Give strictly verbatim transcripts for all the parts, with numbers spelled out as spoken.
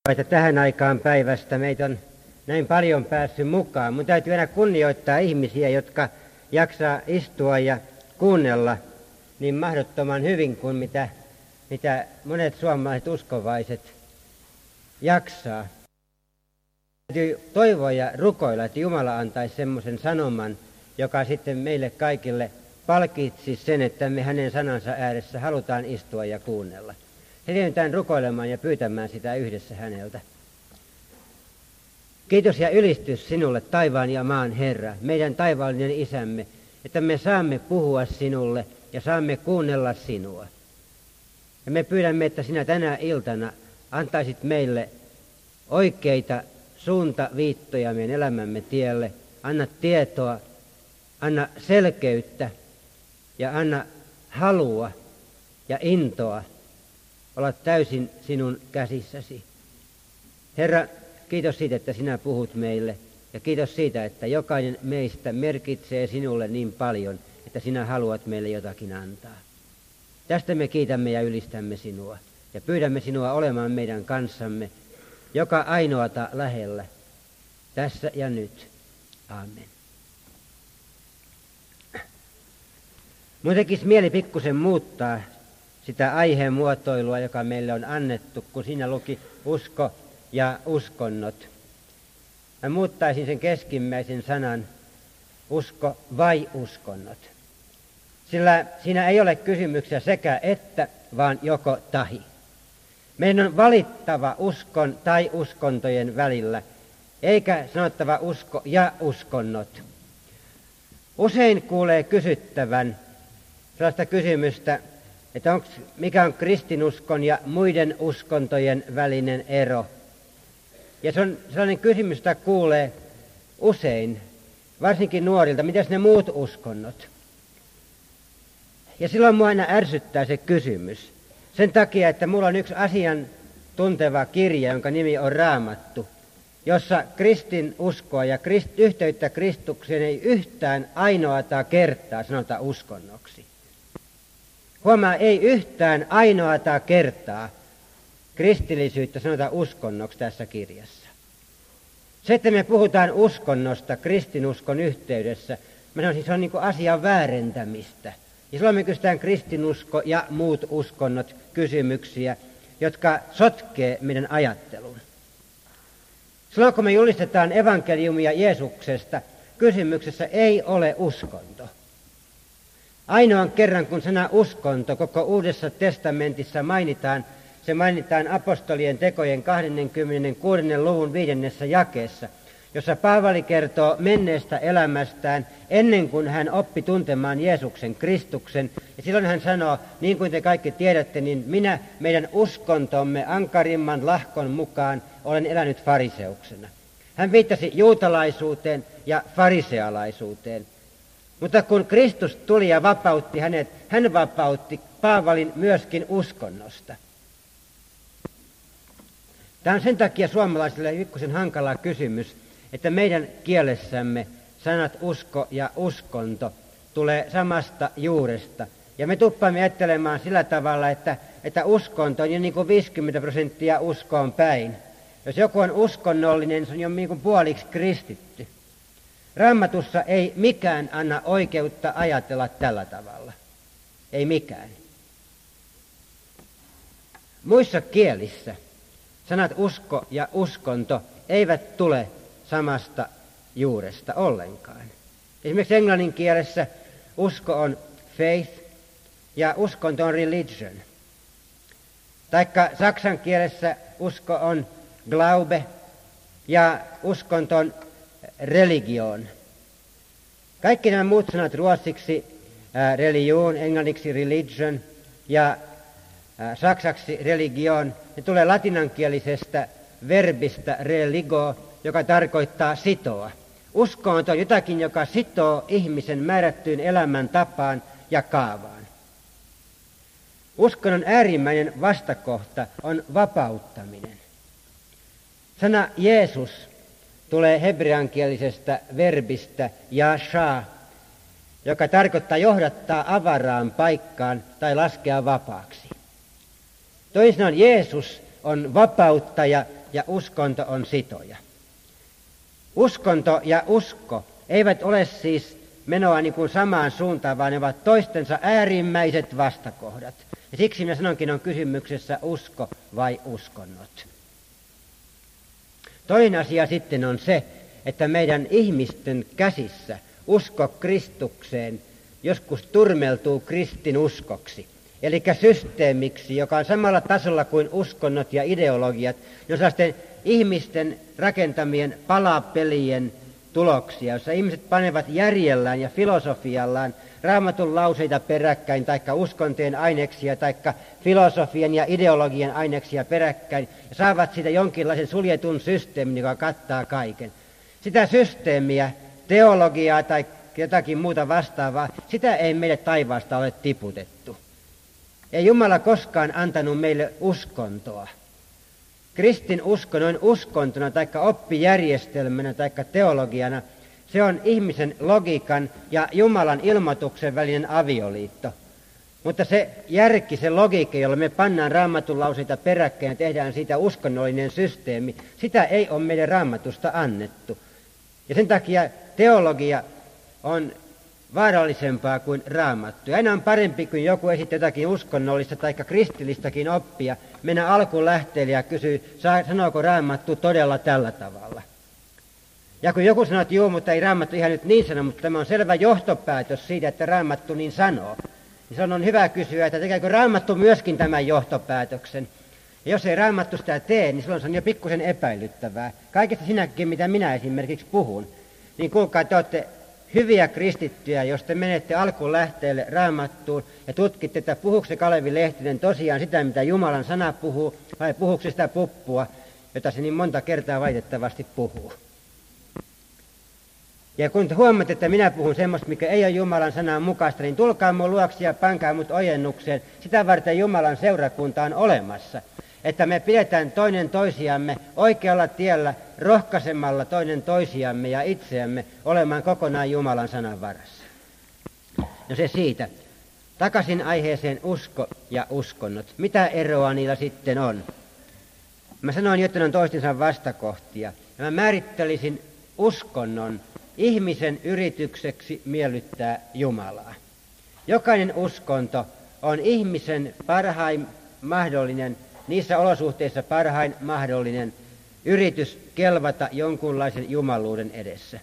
että tähän aikaan päivästä meitä on näin paljon päässyt mukaan. Mun täytyy aina kunnioittaa ihmisiä, jotka jaksaa istua ja kuunnella niin mahdottoman hyvin kuin mitä, mitä monet suomalaiset uskovaiset jaksaa. Täytyy toivoa ja rukoilla, että Jumala antaisi semmoisen sanoman, joka sitten meille kaikille palkitsisi sen, että me hänen sanansa ääressä halutaan istua ja kuunnella. Heidetään rukoilemaan ja pyytämään sitä yhdessä häneltä. Kiitos ja ylistys sinulle, taivaan ja maan Herra, meidän taivaallinen Isämme, että me saamme puhua sinulle ja saamme kuunnella sinua. Ja me pyydämme, että sinä tänä iltana antaisit meille oikeita suuntaviittoja meidän elämämme tielle. Anna tietoa, anna selkeyttä ja anna halua ja intoa olla täysin sinun käsissäsi. Herra, kiitos siitä, että sinä puhut meille, ja kiitos siitä, että jokainen meistä merkitsee sinulle niin paljon, että sinä haluat meille jotakin antaa. Tästä me kiitämme ja ylistämme sinua, ja pyydämme sinua olemaan meidän kanssamme, joka ainoata lähellä, tässä ja nyt. Amen. Mun tekisi mieli pikkusen muuttaa sitä aiheen muotoilua, joka meille on annettu, kun siinä luki usko ja uskonnot. Mä muuttaisin sen keskimmäisen sanan usko vai uskonnot. Sillä siinä ei ole kysymyksiä sekä että, vaan joko tahi. Meidän on valittava uskon tai uskontojen välillä, eikä sanottava usko ja uskonnot. Usein kuulee kysyttävän sellaista kysymystä, että onks, mikä on kristinuskon ja muiden uskontojen välinen ero. Ja se on sellainen kysymys, jota kuulee usein, varsinkin nuorilta, mitäs ne muut uskonnot. Ja silloin mua aina ärsyttää se kysymys. Sen takia, että mulla on yksi asian tunteva kirja, jonka nimi on Raamattu, jossa kristin uskoa ja krist, yhteyttä Kristukseen ei yhtään ainoata kertaa sanota uskonnoksi. Huomaa, ei yhtään ainoata kertaa kristillisyyttä sanota uskonnoksi tässä kirjassa. Se, että me puhutaan uskonnosta kristinuskon yhteydessä, mä sanoisin, se on niin kuin asian väärentämistä. Ja silloin me kysytään kristinusko ja muut uskonnot kysymyksiä, jotka sotkee meidän ajattelun. Silloin kun me julistetaan evankeliumia Jeesuksesta, kysymyksessä ei ole uskonto. Ainoan kerran, kun sana uskonto koko Uudessa testamentissa mainitaan, se mainitaan apostolien tekojen kaksikymmentäkuuden luvun viidennessä jakeessa, jossa Paavali kertoo menneestä elämästään ennen kuin hän oppi tuntemaan Jeesuksen Kristuksen. Ja silloin hän sanoo, niin kuin te kaikki tiedätte, niin minä meidän uskontomme ankarimman lahkon mukaan olen elänyt fariseuksena. Hän viittasi juutalaisuuteen ja farisealaisuuteen. Mutta kun Kristus tuli ja vapautti hänet, hän vapautti Paavalin myöskin uskonnosta. Tämä on sen takia suomalaisille pikkusen hankala kysymys, että meidän kielessämme sanat usko ja uskonto tulee samasta juuresta. Ja me tuppaamme ajattelemaan sillä tavalla, että, että uskonto on jo niin kuin viisikymmentä prosenttia uskoon päin. Jos joku on uskonnollinen, se on jo niin kuin puoliksi kristitty. Raamatussa ei mikään anna oikeutta ajatella tällä tavalla. Ei mikään. Muissa kielissä sanat usko ja uskonto eivät tule samasta juuresta ollenkaan. Esimerkiksi englannin kielessä usko on faith ja uskonto on religion. Taikka saksan kielessä usko on glaube ja uskonto on religion. Kaikki nämä muut sanat ruotsiksi äh, religion, englanniksi religion ja äh, saksaksi religion, ne tulee latinankielisestä verbistä religo, joka tarkoittaa sitoa. Uskonto on jotakin, joka sitoo ihmisen määrättyyn elämäntapaan ja kaavaan. Uskonnon äärimmäinen vastakohta on vapauttaminen. Sana Jeesus tulee hebreankielisestä verbistä yasha, joka tarkoittaa johdattaa avaraan paikkaan tai laskea vapaaksi. Toisin sanoen Jeesus on vapauttaja ja uskonto on sitoja. Uskonto ja usko eivät ole siis menoa niin kuin samaan suuntaan, vaan ne ovat toistensa äärimmäiset vastakohdat. Ja siksi minä sanonkin, on kysymyksessä usko vai uskonnot. Toinen asia sitten on se, että meidän ihmisten käsissä usko Kristukseen joskus turmeltuu kristinuskoksi, eli systeemiksi, joka on samalla tasolla kuin uskonnot ja ideologiat, ne on sellaisten ihmisten rakentamien palapelien tuloksia, jossa ihmiset panevat järjellään ja filosofiallaan Raamatun lauseita peräkkäin, taikka uskontojen aineksia, taikka filosofian ja ideologian aineksia peräkkäin, ja saavat siitä jonkinlaisen suljetun systeemin, joka kattaa kaiken. Sitä systeemiä, teologiaa tai jotakin muuta vastaavaa, sitä ei meille taivaasta ole tiputettu. Ei Jumala koskaan antanut meille uskontoa. Kristin usko noin uskontona tai oppijärjestelmänä tai teologiana, se on ihmisen logiikan ja Jumalan ilmoituksen välinen avioliitto. Mutta se järki, se logiikka, jolla me pannaan Raamatun lauseita peräkkäin ja tehdään siitä uskonnollinen systeemi, sitä ei ole meille Raamatusta annettu. Ja sen takia teologia on vaarallisempaa kuin Raamattu. Ja aina on parempi, kun joku esittää jotakin uskonnollista tai kristillistäkin oppia, mennä alkulähteelle ja kysyy, sanooko Raamattu todella tällä tavalla. Ja kun joku sanoo, että joo, mutta ei Raamattu ihan nyt niin sano, mutta tämä on selvä johtopäätös siitä, että Raamattu niin sanoo, niin se on hyvä kysyä, että tekeekö Raamattu myöskin tämän johtopäätöksen. Ja jos ei Raamattu sitä tee, niin silloin se on jo pikkusen epäilyttävää. Kaikesta sinäkin, mitä minä esimerkiksi puhun, niin kuulkaa, te olette hyviä kristittyjä, jos te menette alkulähteelle Raamattuun ja tutkitte, että puhuuko se Kalevi Lehtinen tosiaan sitä, mitä Jumalan sana puhuu, vai puhuuko se sitä puppua, jota se niin monta kertaa valitettavasti puhuu. Ja kun te huomaatte, että minä puhun semmoista, mikä ei ole Jumalan sanan mukaista, niin tulkaa mun luoksi ja pankaa mut ojennukseen. Sitä varten Jumalan seurakunta on olemassa. Että me pidetään toinen toisiamme oikealla tiellä rohkaisemalla toinen toisiamme ja itseämme olemaan kokonaan Jumalan sanan varassa. No se siitä. Takaisin aiheeseen usko ja uskonnot. Mitä eroa niillä sitten on? Mä sanoin, että ne on toistensa vastakohtia. Ja mä määrittelisin uskonnon ihmisen yritykseksi miellyttää Jumalaa. Jokainen uskonto on ihmisen parhain mahdollinen, niissä olosuhteissa parhain mahdollinen yritys kelvata jonkunlaisen jumaluuden edessä.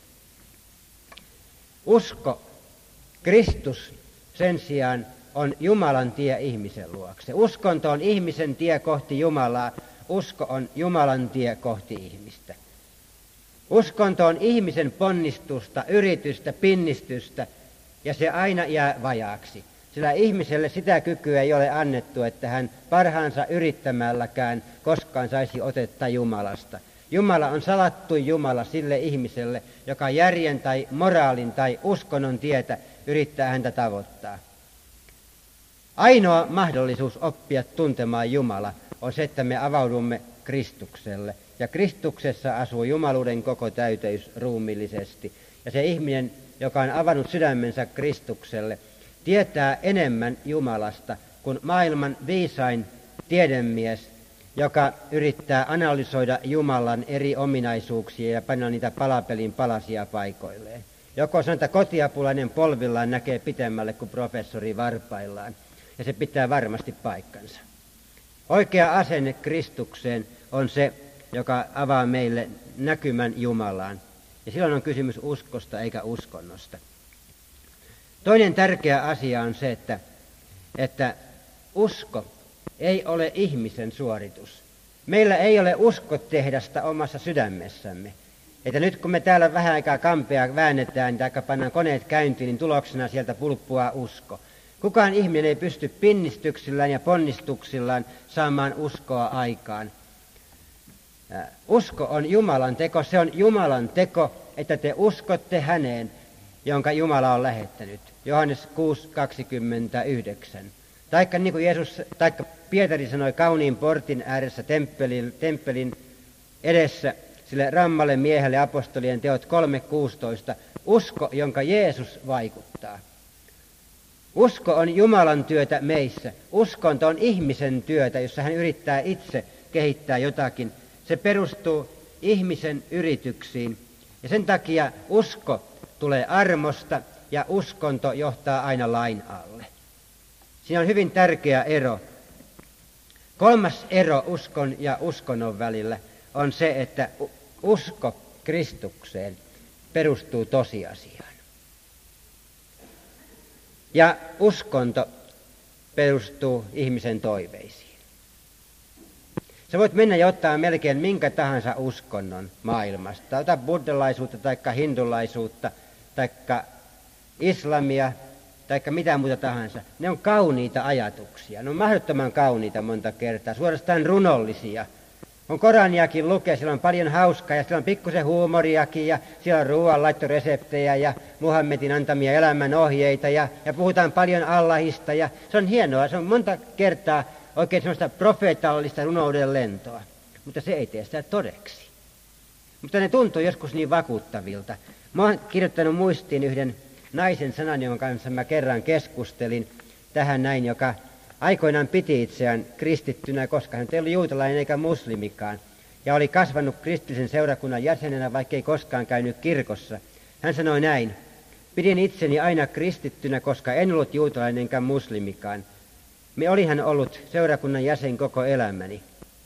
Usko, Kristus sen sijaan on Jumalan tie ihmisen luokse. Uskonto on ihmisen tie kohti Jumalaa, usko on Jumalan tie kohti ihmistä. Uskonto on ihmisen ponnistusta, yritystä, pinnistystä, ja se aina jää vajaaksi. Sillä ihmiselle sitä kykyä ei ole annettu, että hän parhaansa yrittämälläkään koskaan saisi otetta Jumalasta. Jumala on salattu Jumala sille ihmiselle, joka järjen tai moraalin tai uskonnon tietä yrittää häntä tavoittaa. Ainoa mahdollisuus oppia tuntemaan Jumala on se, että me avaudumme Kristukselle. Ja Kristuksessa asuu jumaluuden koko täyteys ruumiillisesti. Ja se ihminen, joka on avannut sydämensä Kristukselle, tietää enemmän Jumalasta kuin maailman viisain tiedemies, joka yrittää analysoida Jumalan eri ominaisuuksia ja panna niitä palapelin palasia paikoilleen. Joko sanotaan, että kotiapulainen polvillaan näkee pitemmälle kuin professori varpaillaan, ja se pitää varmasti paikkansa. Oikea asenne Kristukseen on se, joka avaa meille näkymän Jumalaan. Ja silloin on kysymys uskosta eikä uskonnosta. Toinen tärkeä asia on se, että, että usko ei ole ihmisen suoritus. Meillä ei ole uskotehdasta omassa sydämessämme. Että nyt kun me täällä vähän aikaa kampea väännetään tai pannaan koneet käyntiin, niin tuloksena sieltä pulppuaa usko. Kukaan ihminen ei pysty pinnistyksillään ja ponnistuksillaan saamaan uskoa aikaan. Usko on Jumalan teko, se on Jumalan teko, että te uskotte häneen, jonka Jumala on lähettänyt. Johannes kuusi kaksikymmentäyhdeksän. Taikka niin kuin Jeesus, taikka Pietari sanoi kauniin portin ääressä temppelin, temppelin edessä sille rammalle miehelle apostolien teot kolme kuusitoista. Usko, jonka Jeesus vaikuttaa. Usko on Jumalan työtä meissä. Uskonto on ihmisen työtä, jossa hän yrittää itse kehittää jotakin Se perustuu ihmisen yrityksiin. Ja sen takia usko tulee armosta ja uskonto johtaa aina lain alle. Siinä on hyvin tärkeä ero. Kolmas ero uskon ja uskonnon välillä on se, että usko Kristukseen perustuu tosiasiaan. Ja uskonto perustuu ihmisen toiveisiin. Sä voit mennä ja ottaa melkein minkä tahansa uskonnon maailmasta. Ota buddhalaisuutta tai hindulaisuutta tai islamia tai mitä muuta tahansa. Ne on kauniita ajatuksia. Ne on mahdottoman kauniita monta kertaa, suorastaan runollisia. On Koraniakin lukee, siellä on paljon hauskaa ja siellä on pikkusen huumoriakin ja siellä on ruoanlaittoreseptejä ja Muhammedin antamia elämän ohjeita ja, ja puhutaan paljon Allahista ja se on hienoa, se on monta kertaa oikein semmoista profeetallista runouden lentoa, mutta se ei tee sitä todeksi. Mutta ne tuntuu joskus niin vakuuttavilta. Mä oon kirjoittanut muistiin yhden naisen sanan, jonka kanssa mä kerran keskustelin tähän näin, joka aikoinaan piti itseään kristittynä, koska hän ei ollut juutalainen eikä muslimikaan, ja oli kasvanut kristillisen seurakunnan jäsenenä, vaikka ei koskaan käynyt kirkossa. Hän sanoi näin: pidin itseni aina kristittynä, koska en ollut juutalainen eikä muslimikaan. Me olihan ollut seurakunnan jäsen koko elämäni.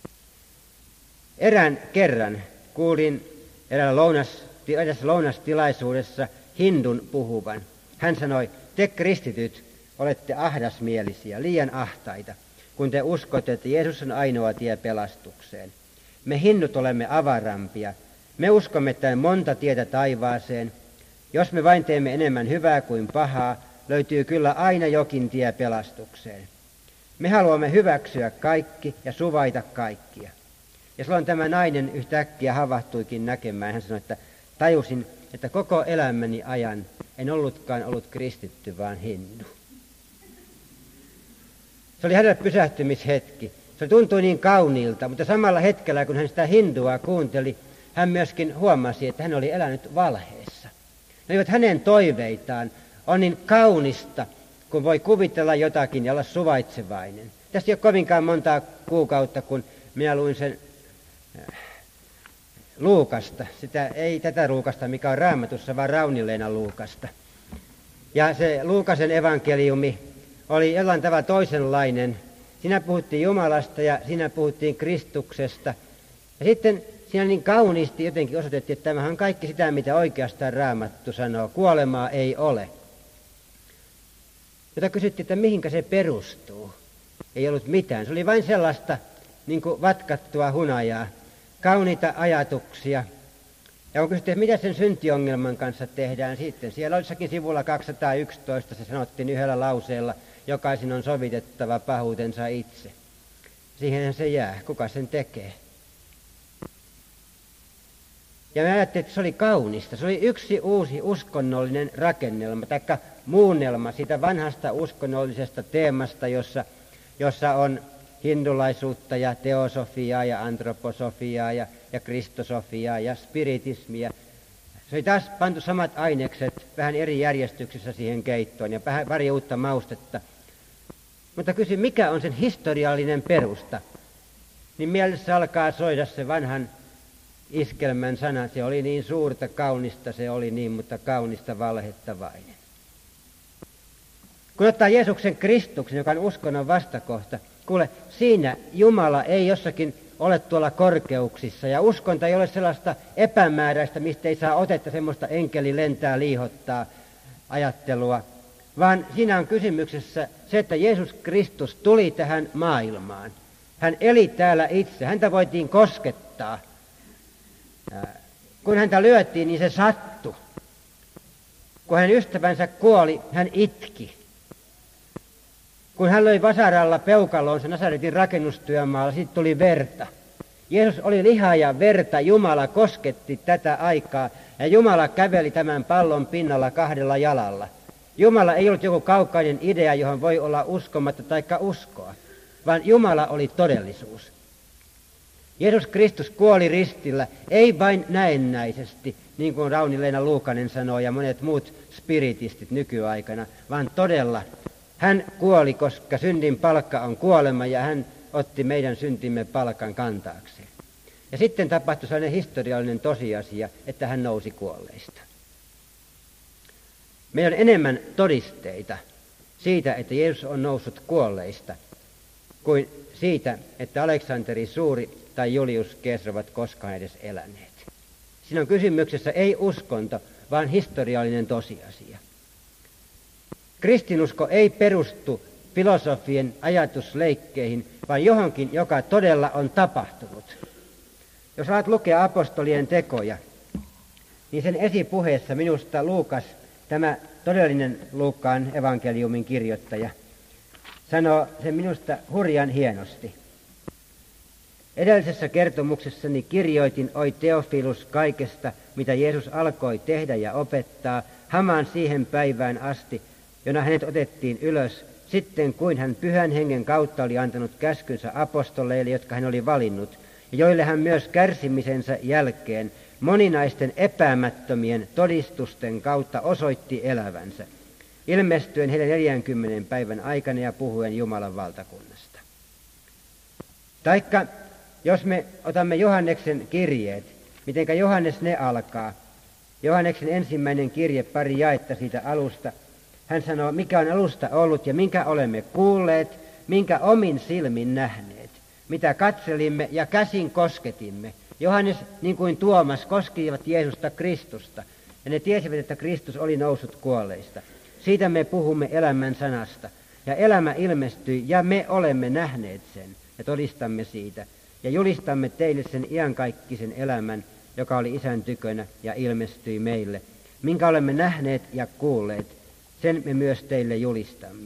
Erään kerran kuulin eräällä lounas, erässä lounastilaisuudessa hindun puhuvan. Hän sanoi: te kristityt olette ahdasmielisiä, liian ahtaita, kun te uskotte, että Jeesus on ainoa tie pelastukseen. Me hinnut olemme avarampia. Me uskomme, että on monta tietä taivaaseen. Jos me vain teemme enemmän hyvää kuin pahaa, löytyy kyllä aina jokin tie pelastukseen. Me haluamme hyväksyä kaikki ja suvaita kaikkia. Ja silloin tämä nainen yhtäkkiä havahtuikin näkemään. Hän sanoi, että tajusin, että koko elämäni ajan en ollutkaan ollut kristitty, vaan hindu. Se oli hänelle pysähtymishetki. Se tuntui niin kauniilta, mutta samalla hetkellä, kun hän sitä hindua kuunteli, hän myöskin huomasi, että hän oli elänyt valheessa. Ne olivat hänen toiveitaan. On niin kaunista, kun voi kuvitella jotakin ja olla suvaitsevainen. Tästä ei ole kovinkaan montaa kuukautta, kun minä luin sen Luukasta. Sitä, ei tätä Luukasta, mikä on Raamatussa, vaan Rauni-Leena Luukasta. Ja se Luukasen evankeliumi oli jollain tavalla toisenlainen. Siinä puhuttiin Jumalasta ja siinä puhuttiin Kristuksesta. Ja sitten siinä niin kauniisti jotenkin osoitettiin, että tämähän on kaikki sitä, mitä oikeastaan Raamattu sanoo. Kuolemaa ei ole. Jota kysyttiin, että mihinkä se perustuu. Ei ollut mitään. Se oli vain sellaista niin kuin vatkattua hunajaa. Kauniita ajatuksia. Ja kun kysyttiin, että mitä sen syntiongelman kanssa tehdään sitten. Siellä olisikin sivulla kaksisataayksitoista se sanottiin yhdellä lauseella: jokaisen on sovitettava pahuutensa itse. Siihenhän se jää. Kuka sen tekee? Ja mä ajattelin, että se oli kaunista. Se oli yksi uusi uskonnollinen rakennelma, taikka muunnelma siitä vanhasta uskonnollisesta teemasta, jossa, jossa on hindulaisuutta ja teosofiaa ja antroposofiaa ja, ja kristosofiaa ja spiritismia. Se oli taas pantu samat ainekset vähän eri järjestyksessä siihen keittoon ja pari uutta maustetta. Mutta kysyin, mikä on sen historiallinen perusta? Niin mielessä alkaa soida se vanhan iskelmän sana. Se oli niin suurta, kaunista se oli niin, mutta kaunista valhettavainen. Kun ottaa Jeesuksen Kristuksen, joka on uskonnon vastakohta, kuule, siinä Jumala ei jossakin ole tuolla korkeuksissa ja uskonto ei ole sellaista epämääräistä, mistä ei saa otetta semmoista enkeli lentää liihottaa ajattelua, vaan siinä on kysymyksessä se, että Jeesus Kristus tuli tähän maailmaan. Hän eli täällä itse, häntä voitiin koskettaa. Kun häntä lyötiin, niin se sattui. Kun hänen ystävänsä kuoli, hän itki. Kun hän löi vasaralla peukaloonsa Nasaretin rakennustyömaalla, siitä tuli verta. Jeesus oli lihaa ja verta, Jumala kosketti tätä aikaa ja Jumala käveli tämän pallon pinnalla kahdella jalalla. Jumala ei ollut joku kaukainen idea, johon voi olla uskomatta taikka uskoa, vaan Jumala oli todellisuus. Jeesus Kristus kuoli ristillä, ei vain näennäisesti, niin kuin Rauni-Leena Luukanen sanoo ja monet muut spiritistit nykyaikana, vaan todella hän kuoli, koska syndin palkka on kuolema ja hän otti meidän syntimme palkan kantaakseen. Ja sitten tapahtui sellainen historiallinen tosiasia, että hän nousi kuolleista. Meillä on enemmän todisteita siitä, että Jeesus on noussut kuolleista, kuin siitä, että Aleksanteri Suuri tai Julius Caesar ovat koskaan edes eläneet. Siinä on kysymyksessä ei uskonto, vaan historiallinen tosiasia. Kristinusko ei perustu filosofien ajatusleikkeihin, vaan johonkin, joka todella on tapahtunut. Jos alat lukea apostolien tekoja, niin sen esipuheessa minusta Luukas, tämä todellinen Luukkaan evankeliumin kirjoittaja, sanoo sen minusta hurjan hienosti. Edellisessä kertomuksessani kirjoitin, oi Teofilus, kaikesta, mitä Jeesus alkoi tehdä ja opettaa, hamaan siihen päivään asti, jona hänet otettiin ylös, sitten kuin hän pyhän hengen kautta oli antanut käskynsä apostoleille, jotka hän oli valinnut, ja joille hän myös kärsimisensä jälkeen moninaisten epäämättömien todistusten kautta osoitti elävänsä, ilmestyen heidän neljänkymmenen päivän aikana ja puhuen Jumalan valtakunnasta. Taikka jos me otamme Johanneksen kirjeet, mitenkä Johannes ne alkaa, Johanneksen ensimmäinen kirje, pari jaetta siitä alusta, hän sanoo, mikä on alusta ollut ja minkä olemme kuulleet, minkä omin silmin nähneet, mitä katselimme ja käsin kosketimme. Johannes, niin kuin Tuomas, koskivat Jeesusta Kristusta, ja ne tiesivät, että Kristus oli noussut kuolleista. Siitä me puhumme elämän sanasta, ja elämä ilmestyi, ja me olemme nähneet sen, ja todistamme siitä, ja julistamme teille sen iankaikkisen elämän, joka oli Isän tykönä, ja ilmestyi meille. Minkä olemme nähneet ja kuulleet, sen me myös teille julistamme.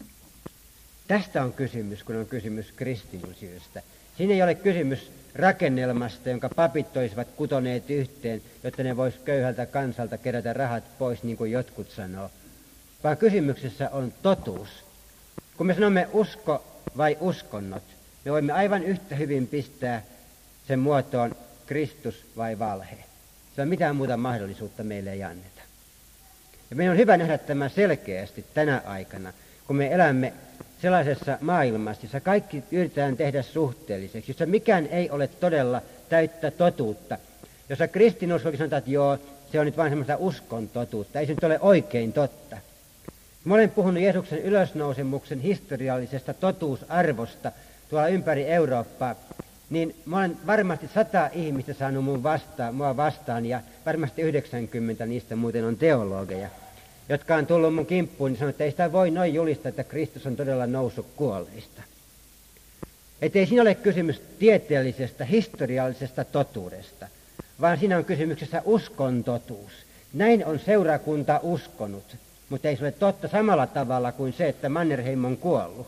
Tästä on kysymys, kun on kysymys kristillisyydestä. Siinä ei ole kysymys rakennelmasta, jonka papit olisivat kutoneet yhteen, jotta ne vois köyhältä kansalta kerätä rahat pois, niin kuin jotkut sanoo. Vaan kysymyksessä on totuus. Kun me sanomme usko vai uskonnot, me voimme aivan yhtä hyvin pistää sen muotoon Kristus vai valhe. Se on mitään muuta mahdollisuutta meille ei anneta. Ja meidän on hyvä nähdä tämä selkeästi tänä aikana, kun me elämme sellaisessa maailmassa, jossa kaikki yritetään tehdä suhteelliseksi, jossa mikään ei ole todella täyttä totuutta, jossa kristinuskokin sanotaan, että joo, se on nyt vain semmoista uskon totuutta, ei se nyt ole oikein totta. Mä olen puhunut Jeesuksen ylösnousemuksen historiallisesta totuusarvosta tuolla ympäri Eurooppaa, niin mä olen varmasti sata ihmistä saanut mun vastaan, mua vastaan, ja varmasti yhdeksänkymmentä niistä muuten on teologeja, jotka on tullut mun kimppuun, niin sanoo, että ei sitä voi noin julistaa, että Kristus on todella noussut kuolleista. Että ei siinä ole kysymys tieteellisestä, historiallisesta totuudesta, vaan siinä on kysymyksessä uskon totuus. Näin on seurakunta uskonut, mutta ei se ole totta samalla tavalla kuin se, että Mannerheim on kuollut.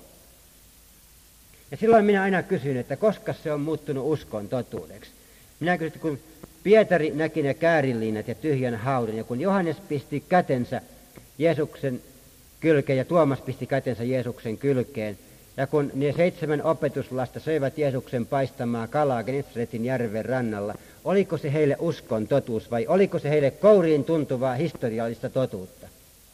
Ja silloin minä aina kysyn, että koska se on muuttunut uskon totuudeksi. Minä kysyn, että kun Pietari näki ne käärinliinat ja tyhjän haudan, ja kun Johannes pisti kätensä Jeesuksen kylkeen ja Tuomas pisti kätensä Jeesuksen kylkeen, ja kun ne seitsemän opetuslasta söivät Jeesuksen paistamaa kalaa Genesaretin järven rannalla, oliko se heille uskon totuus vai oliko se heille kouriin tuntuvaa historiallista totuutta?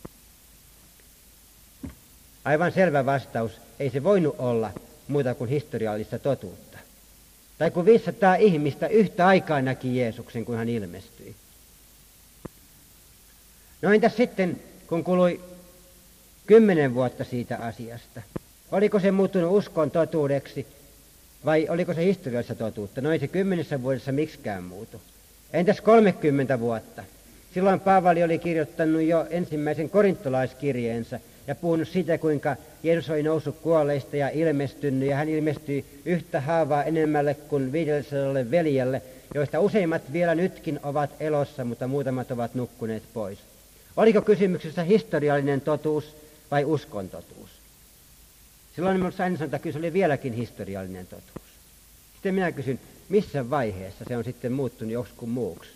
Aivan selvä vastaus, ei se voinut olla muuta kuin historiallista totuutta. Tai kun viisisataa ihmistä yhtä aikaa näki Jeesuksen, kun hän ilmestyi. No entäs sitten, kun kului kymmenen vuotta siitä asiasta? Oliko se muuttunut uskon totuudeksi vai oliko se historiallista totuutta? No ei se kymmenessä vuodessa miksikään muutu. Entäs kolmekymmentä vuotta? Silloin Paavali oli kirjoittanut jo ensimmäisen korintolaiskirjeensä ja puhunut siitä, kuinka Jeesus oli noussut kuolleista ja ilmestynyt, ja hän ilmestyi yhtä haavaa enemmälle kuin viidellesadalle veljelle, joista useimmat vielä nytkin ovat elossa, mutta muutamat ovat nukkuneet pois. Oliko kysymyksessä historiallinen totuus vai uskon totuus? Silloin minulla aina sanotaan, että kyllä se oli vieläkin historiallinen totuus. Sitten minä kysyn, missä vaiheessa se on sitten muuttunut joskus muuksi?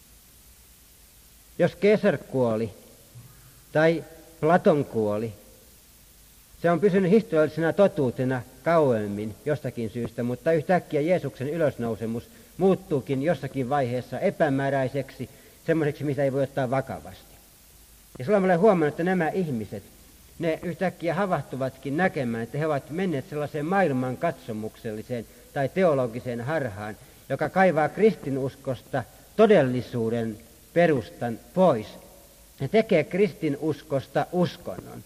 Jos Caesar kuoli tai Platon kuoli, se on pysynyt historiallisena totuutena kauemmin jostakin syystä, mutta yhtäkkiä Jeesuksen ylösnousemus muuttuukin jossakin vaiheessa epämääräiseksi, semmoiseksi, mitä ei voi ottaa vakavasti. Ja silloin olen huomannut, että nämä ihmiset, ne yhtäkkiä havahtuvatkin näkemään, että he ovat menneet sellaiseen maailman katsomukselliseen tai teologiseen harhaan, joka kaivaa kristinuskosta todellisuuden perustan pois ja tekee kristinuskosta uskonnon.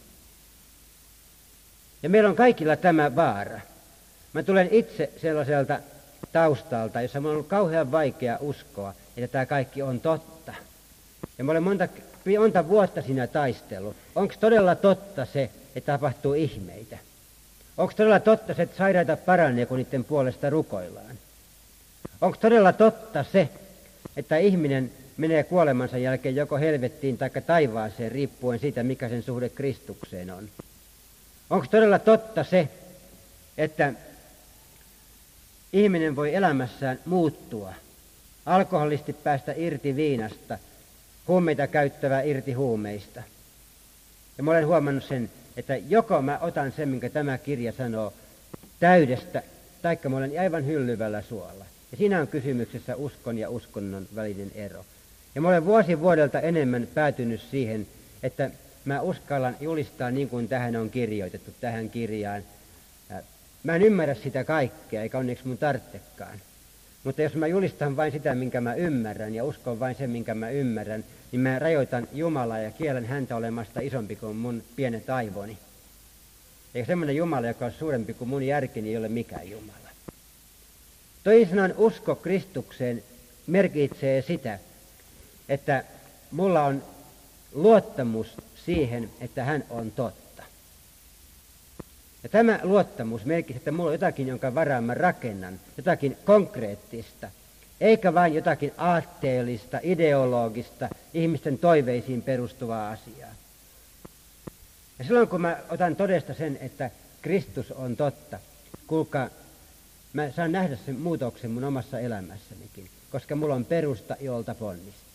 Ja meillä on kaikilla tämä vaara. Mä tulen itse sellaiselta taustalta, jossa minulla on ollut kauhean vaikea uskoa, että tämä kaikki on totta. Ja mä olen monta, monta vuotta siinä taistellut. Onko todella totta se, että tapahtuu ihmeitä? Onko todella totta se, että sairaita paranee, kun niiden puolesta rukoillaan? Onko todella totta se, että ihminen menee kuolemansa jälkeen joko helvettiin tai taivaaseen, riippuen siitä, mikä sen suhde Kristukseen on? Onko todella totta se, että ihminen voi elämässään muuttua, alkoholisti päästä irti viinasta, huumeita käyttävää irti huumeista? Ja mä olen huomannut sen, että joko mä otan sen, minkä tämä kirja sanoo, täydestä, taikka mä olen aivan hyllyvällä suolla. Ja siinä on kysymyksessä uskon ja uskonnon välinen ero. Ja mä olen vuosi vuodelta enemmän päätynyt siihen, että mä uskallan julistaa niin kuin tähän on kirjoitettu, tähän kirjaan. Mä en ymmärrä sitä kaikkea, eikä onneksi mun tarvitsekaan. Mutta jos mä julistan vain sitä, minkä mä ymmärrän, ja uskon vain sen, minkä mä ymmärrän, niin mä rajoitan Jumalaa ja kiellän häntä olemasta isompi kuin mun pienet aivoni. Eikä semmoinen Jumala, joka on suurempi kuin mun järkeni, ei ole mikään Jumala. Toisin sanoen usko Kristukseen merkitsee sitä, että mulla on luottamus siihen, että hän on totta. Ja tämä luottamus merkitsee, että mulla on jotakin, jonka varaan mä rakennan, jotakin konkreettista, eikä vain jotakin aatteellista, ideologista, ihmisten toiveisiin perustuvaa asiaa. Ja silloin kun mä otan todesta sen, että Kristus on totta, kuulkaa, mä saan nähdä sen muutoksen mun omassa elämässänikin, koska mulla on perusta, jolta ponnistaa.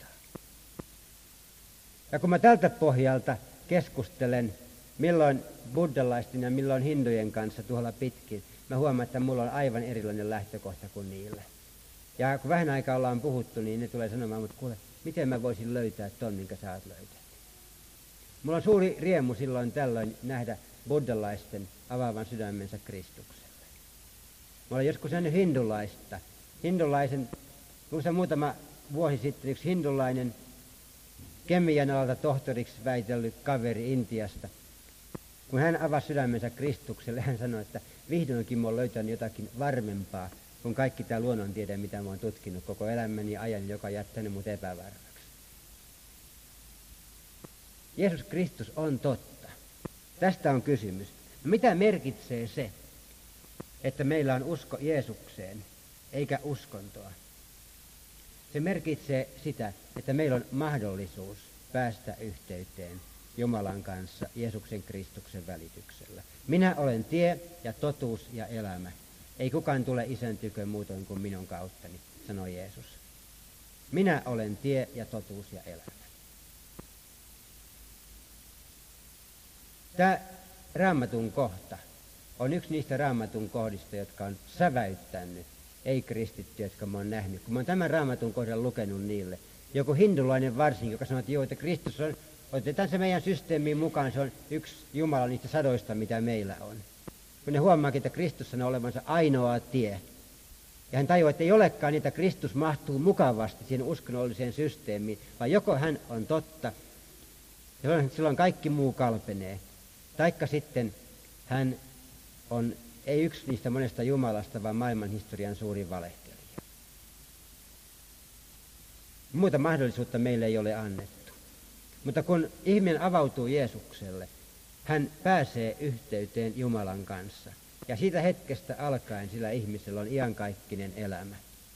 Ja kun mä tältä pohjalta keskustelen, milloin buddhalaisten ja milloin hindujen kanssa tuolla pitkin, mä huomaan, että mulla on aivan erilainen lähtökohta kuin niillä. Ja kun vähän aikaa ollaan puhuttu, niin ne tulee sanomaan, mutta kuule, miten mä voisin löytää ton, minkä sä oot löytänyt. Mulla on suuri riemu silloin tällöin nähdä buddhalaisten avaavan sydämensä Kristukselle. Mä olen joskus nähnyt hindulaista. Hindulaisen, kun se muutama vuosi sitten yksi hindulainen kemian alalta tohtoriksi väitellyt kaveri Intiasta, kun hän avasi sydämensä Kristukselle, hän sanoi, että vihdoinkin mä oon löytänyt jotakin varmempaa kuin kaikki tämä luonnontiede, mitä mä oon tutkinut koko elämäni ajan, joka on jättänyt mut epävarmaksi. Jeesus Kristus on totta. Tästä on kysymys. No, mitä merkitsee se, että meillä on usko Jeesukseen, eikä uskontoa? Se merkitsee sitä, että meillä on mahdollisuus päästä yhteyteen Jumalan kanssa Jeesuksen Kristuksen välityksellä. Minä olen tie ja totuus ja elämä. Ei kukaan tule Isän tykö muutoin kuin minun kauttani, sanoi Jeesus. Minä olen tie ja totuus ja elämä. Tämä Raamatun kohta on yksi niistä Raamatun kohdista, jotka on säväyttänyt ei-kristittyjä, jotka mä oon nähnyt. Kun mä oon tämän Raamatun kohdan lukenut niille, joku hindulainen varsinkin, joka sanoo, että joo, että Kristus on, otetaan se meidän systeemiin mukaan, se on yksi Jumala niistä sadoista, mitä meillä on. Kun ne huomaakin, että Kristus sanoo olevansa ainoa tie. Ja hän tajuaa, että ei olekaan niitä, Kristus mahtuu mukavasti siihen uskonnolliseen systeemiin, vaan joko hän on totta, ja silloin kaikki muu kalpenee. Taikka sitten hän on ei yksi niistä monesta Jumalasta, vaan maailman historian suurin valehtelija. Muuta mahdollisuutta meille ei ole annettu. Mutta kun ihminen avautuu Jeesukselle, hän pääsee yhteyteen Jumalan kanssa. Ja siitä hetkestä alkaen sillä ihmisellä on iankaikkinen elämä.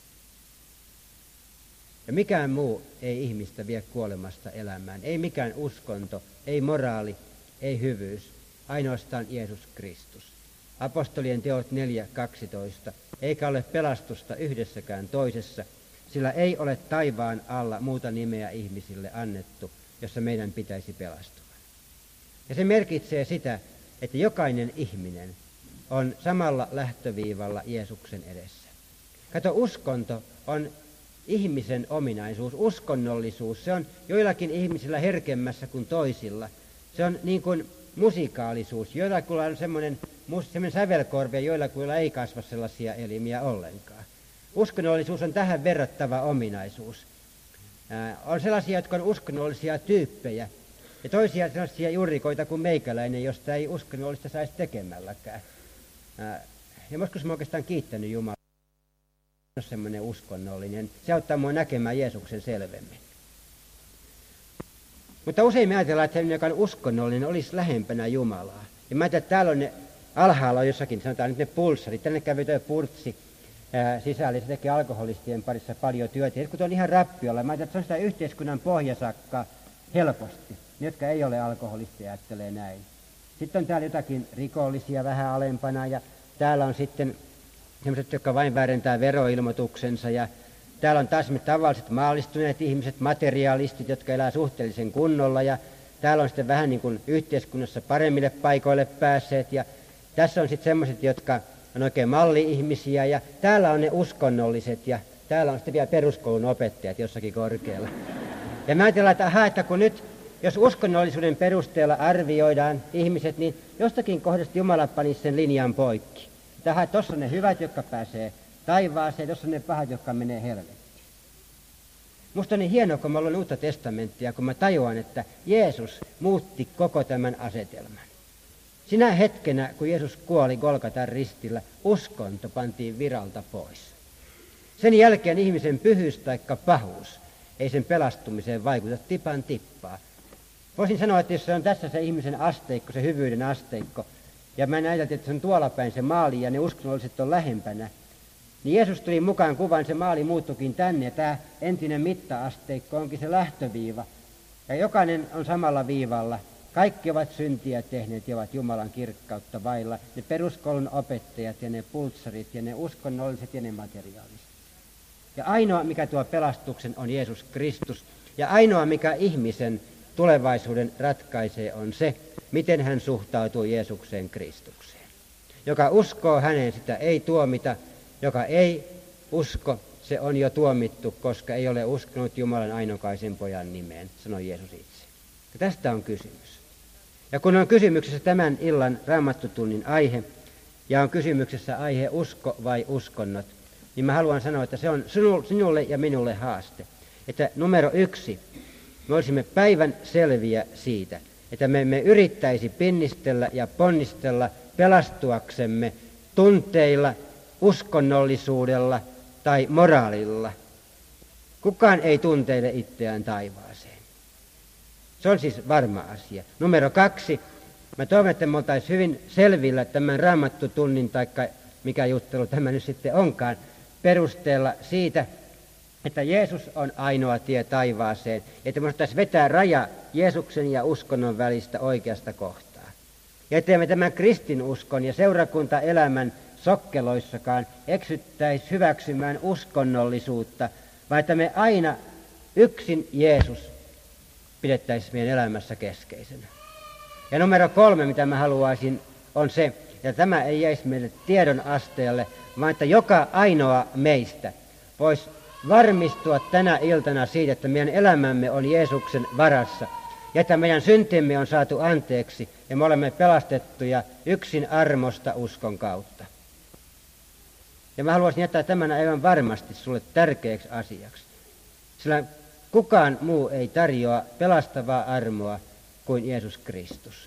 Ja mikään muu ei ihmistä vie kuolemasta elämään. Ei mikään uskonto, ei moraali, ei hyvyys. Ainoastaan Jeesus Kristus. Apostolien teot neljä kaksitoista. Eikä ole pelastusta yhdessäkään toisessa, sillä ei ole taivaan alla muuta nimeä ihmisille annettu, jossa meidän pitäisi pelastua. Ja se merkitsee sitä, että jokainen ihminen on samalla lähtöviivalla Jeesuksen edessä. Kato, uskonto on ihmisen ominaisuus, uskonnollisuus. Se on joillakin ihmisillä herkemmässä kuin toisilla. Se on niin kuin musikaalisuus. Joillakuilla on semmoinen, semmoinen sävelkorvi ja joillakuilla ei kasva sellaisia elimiä ollenkaan. Uskonnollisuus on tähän verrattava ominaisuus. Ää, on sellaisia, jotka on uskonnollisia tyyppejä, ja toisia sellaisia jurikoita kuin meikäläinen, josta ei uskonnollista saisi tekemälläkään. Ää, ja joskus mä oikeastaan kiittänyt Jumalaa, on semmoinen uskonnollinen. Se auttaa mua näkemään Jeesuksen selvemmin. Mutta usein me ajatellaan, että se, joka on uskonnollinen, olisi lähempänä Jumalaa. Ja mä ajattelin, että täällä on ne alhaalla on jossakin, sanotaan nyt ne pulssarit. Tänne kävi tuo Purtsi ää, sisällä, se tekee alkoholistien parissa paljon työtä. Ja kun on ihan rappiolla, mä ajattelin, että se on sitä yhteiskunnan pohjasakkaa helposti. Ne, jotka ei ole alkoholisteja, ajattelee näin. Sitten on täällä jotakin rikollisia vähän alempana, ja täällä on sitten sellaiset, jotka vain väärentää veroilmoituksensa, ja täällä on taas me tavalliset maallistuneet ihmiset, materialistit, jotka elää suhteellisen kunnolla, ja täällä on sitten vähän niin kuin yhteiskunnassa paremmille paikoille päässeet, ja tässä on sitten sellaiset, jotka on oikein malli-ihmisiä, ja täällä on ne uskonnolliset, ja täällä on sitten vielä peruskoulun opettajat jossakin korkealla. Ja me ajatellaan, että, aha, että kun nyt, jos uskonnollisuuden perusteella arvioidaan ihmiset, niin jostakin kohdasta Jumala panisi sen linjan poikki. Tähän, tuossa on ne hyvät, jotka pääsee taivaaseen, tuossa on ne pahat, jotka menee helvettiin. Musta on niin hienoa, kun mä luen Uutta testamenttia, kun mä tajuan, että Jeesus muutti koko tämän asetelman. Sinä hetkenä, kun Jeesus kuoli Golgatan ristillä, uskonto pantiin viralta pois. Sen jälkeen ihmisen pyhyys taikka pahuus ei sen pelastumiseen vaikuta tipan tippaa. Voisin sanoa, että jos se on tässä se ihmisen asteikko, se hyvyyden asteikko, ja mä näytän, että se on tuolla päin se maali ja ne uskonnolliset on lähempänä, niin Jeesus tuli mukaan kuvaan, se maali muuttukin tänne, ja tämä entinen mitta-asteikko onkin se lähtöviiva. Ja jokainen on samalla viivalla. Kaikki ovat syntiä tehneet ja ovat Jumalan kirkkautta vailla. Ne peruskoulun opettajat ja ne pultsarit ja ne uskonnolliset ja ne materiaaliset. Ja ainoa, mikä tuo pelastuksen, on Jeesus Kristus. Ja ainoa, mikä ihmisen tulevaisuuden ratkaisee, on se, miten hän suhtautuu Jeesukseen Kristukseen. Joka uskoo häneen, sitä ei tuomita. Joka ei usko, se on jo tuomittu, koska ei ole uskonut Jumalan ainokaisen pojan nimeen, sanoi Jeesus itse. Ja tästä on kysymys. Ja kun on kysymyksessä tämän illan raamattutunnin aihe, ja on kysymyksessä aihe usko vai uskonnot, niin mä haluan sanoa, että se on sinulle ja minulle haaste. Että numero yksi, me olisimme päivän selviä siitä, että me emme yrittäisi pinnistellä ja ponnistella pelastuaksemme tunteilla, uskonnollisuudella tai moraalilla. Kukaan ei tunteile itseään taivaaseen. Se on siis varma asia. Numero kaksi. Mä toivon, että me oltaisiin hyvin selvillä tämän raamattutunnin, taikka mikä juttelu tämä nyt sitten onkaan, perusteella siitä, että Jeesus on ainoa tie taivaaseen. Että me voitaisiin vetää raja Jeesuksen ja uskonnon välistä oikeasta kohtaa. Ja että me tämän kristinuskon ja seurakuntaelämän sokkeloissakaan eksyttäisi hyväksymään uskonnollisuutta, vaan että me aina yksin Jeesus pidettäisiin meidän elämässä keskeisenä. Ja numero kolme, mitä mä haluaisin, on se, että tämä ei jäisi meille tiedon asteelle, vaan että joka ainoa meistä voisi varmistua tänä iltana siitä, että meidän elämämme on Jeesuksen varassa, ja että meidän syntimme on saatu anteeksi, ja me olemme pelastettuja yksin armosta uskon kautta. Ja mä haluaisin jättää tämän aivan varmasti sulle tärkeäksi asiaksi. Sillä kukaan muu ei tarjoa pelastavaa armoa kuin Jeesus Kristus.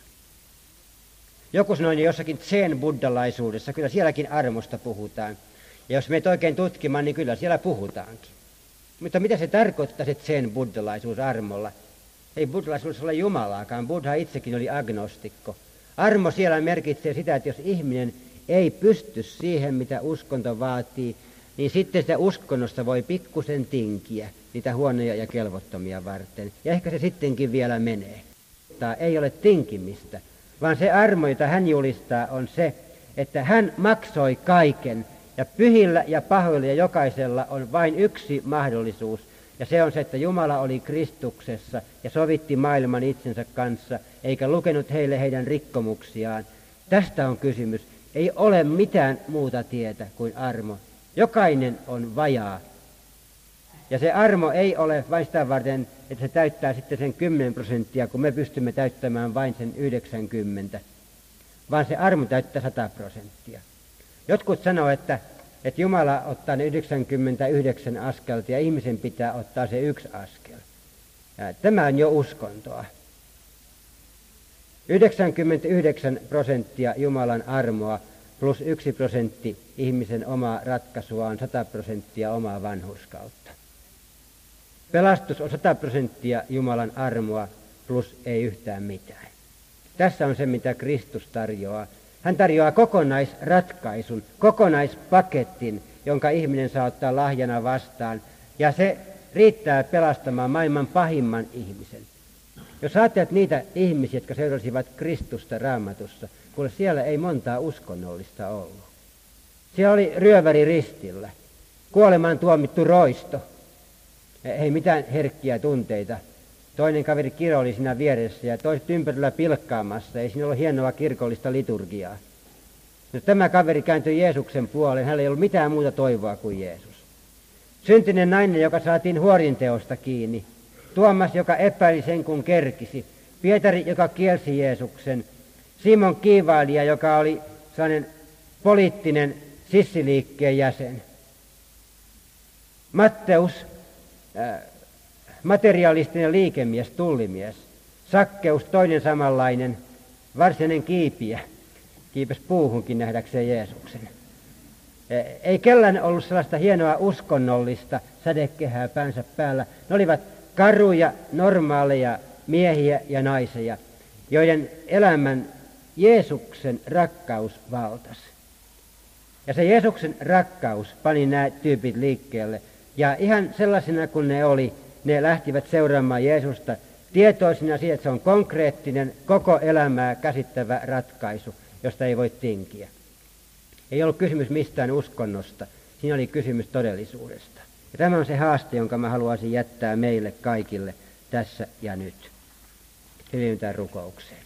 Joku sanoi jossakin zen-buddhalaisuudessa, kyllä sielläkin armosta puhutaan. Ja jos meitä oikein tutkimaan, niin kyllä siellä puhutaankin. Mutta mitä se tarkoittaa se zen-buddhalaisuus armolla? Ei buddhalaisuus ole Jumalaakaan, Buddha itsekin oli agnostikko. Armo siellä merkitsee sitä, että jos ihminen ei pysty siihen, mitä uskonto vaatii, niin sitten sitä uskonnosta voi pikkusen tinkiä niitä huonoja ja kelvottomia varten. Ja ehkä se sittenkin vielä menee. Tämä ei ole tinkimistä, vaan se armo, jota hän julistaa, on se, että hän maksoi kaiken. Ja pyhillä ja pahoilla ja jokaisella on vain yksi mahdollisuus. Ja se on se, että Jumala oli Kristuksessa ja sovitti maailman itsensä kanssa, eikä lukenut heille heidän rikkomuksiaan. Tästä on kysymys. Ei ole mitään muuta tietä kuin armo. Jokainen on vajaa. Ja se armo ei ole vain sitä varten, että se täyttää sitten sen kymmenen prosenttia, kun me pystymme täyttämään vain sen yhdeksänkymmentä. Vaan se armo täyttää sata prosenttia. Jotkut sanoo, että että Jumala ottaa ne yhdeksänkymmentäyhdeksän askelta ja ihmisen pitää ottaa se yksi askel. Ja tämä on jo uskontoa. yhdeksänkymmentäyhdeksän prosenttia Jumalan armoa plus yksi prosentti ihmisen omaa ratkaisua on sata prosenttia omaa vanhurskautta. Pelastus on sata prosenttia Jumalan armoa plus ei yhtään mitään. Tässä on se, mitä Kristus tarjoaa. Hän tarjoaa kokonaisratkaisun, kokonaispaketin, jonka ihminen saa ottaa lahjana vastaan. Ja se riittää pelastamaan maailman pahimman ihmisen. Jos ajattelet niitä ihmisiä, jotka seurasivat Kristusta Raamatussa, kuule siellä ei montaa uskonnollista ollut. Siellä oli ryöväri ristillä, kuolemaan tuomittu roisto. Ei mitään herkkiä tunteita. Toinen kaveri Kiro oli siinä vieressä ja toiset ympärillä pilkkaamassa. Ei siinä ollut hienoa kirkollista liturgiaa. No, tämä kaveri kääntyi Jeesuksen puoleen. Hänellä ei ollut mitään muuta toivoa kuin Jeesus. Syntinen nainen, joka saatiin huorinteosta kiinni. Tuomas, joka epäili sen kun kerkisi. Pietari, joka kielsi Jeesuksen. Simon kiivailija, joka oli sellainen poliittinen sissiliikkeen jäsen. Matteus, äh, materialistinen liikemies, tullimies. Sakkeus, toinen samanlainen, varsinainen kiipiä. Kiipesi puuhunkin nähdäkseen Jeesuksen. Ei kellään ollut sellaista hienoa uskonnollista sädekehää päänsä päällä. Ne olivat karuja, normaaleja miehiä ja naisia, joiden elämän Jeesuksen rakkaus valtasi. Ja se Jeesuksen rakkaus pani nämä tyypit liikkeelle. Ja ihan sellaisena kuin ne oli, ne lähtivät seuraamaan Jeesusta tietoisina siitä, että se on konkreettinen, koko elämää käsittävä ratkaisu, josta ei voi tinkiä. Ei ollut kysymys mistään uskonnosta, siinä oli kysymys todellisuudesta. Ja tämä on se haaste, jonka mä haluaisin jättää meille kaikille tässä ja nyt. Hiljennytään rukoukseen.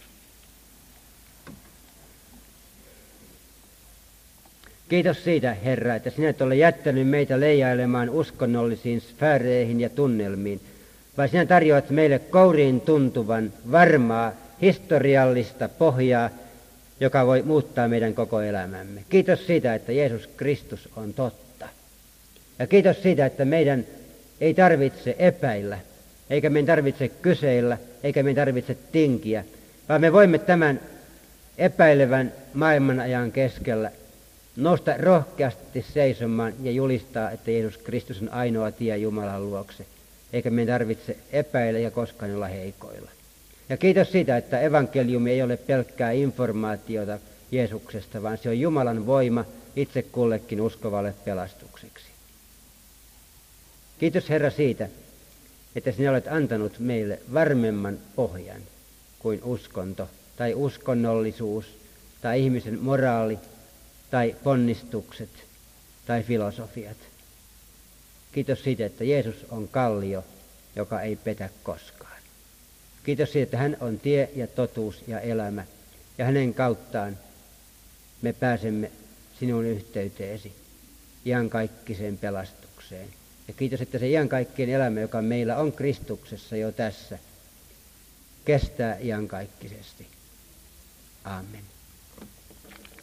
Kiitos siitä, Herra, että sinä et ole jättänyt meitä leijailemaan uskonnollisiin sfääreihin ja tunnelmiin, vaan sinä tarjoat meille kouriin tuntuvan, varmaa, historiallista pohjaa, joka voi muuttaa meidän koko elämämme. Kiitos siitä, että Jeesus Kristus on totta. Ja kiitos siitä, että meidän ei tarvitse epäillä, eikä meidän tarvitse kyseillä, eikä meidän tarvitse tinkiä, vaan me voimme tämän epäilevän maailmanajan keskellä nousta rohkeasti seisomaan ja julistaa, että Jeesus Kristus on ainoa tie Jumalan luokse, eikä meidän tarvitse epäillä ja koskaan olla heikoilla. Ja kiitos siitä, että evankeliumi ei ole pelkkää informaatiota Jeesuksesta, vaan se on Jumalan voima itse kullekin uskovalle pelastukseksi. Kiitos Herra siitä, että sinä olet antanut meille varmemman pohjan kuin uskonto tai uskonnollisuus tai ihmisen moraali tai ponnistukset tai filosofiat. Kiitos siitä, että Jeesus on kallio, joka ei petä koskaan. Kiitos siitä, että hän on tie ja totuus ja elämä, ja hänen kauttaan me pääsemme sinun yhteyteesi iankaikkiseen pelastukseen. Ja kiitos, että se iankaikkinen elämä, joka meillä on Kristuksessa jo tässä, kestää iankaikkisesti. Amen.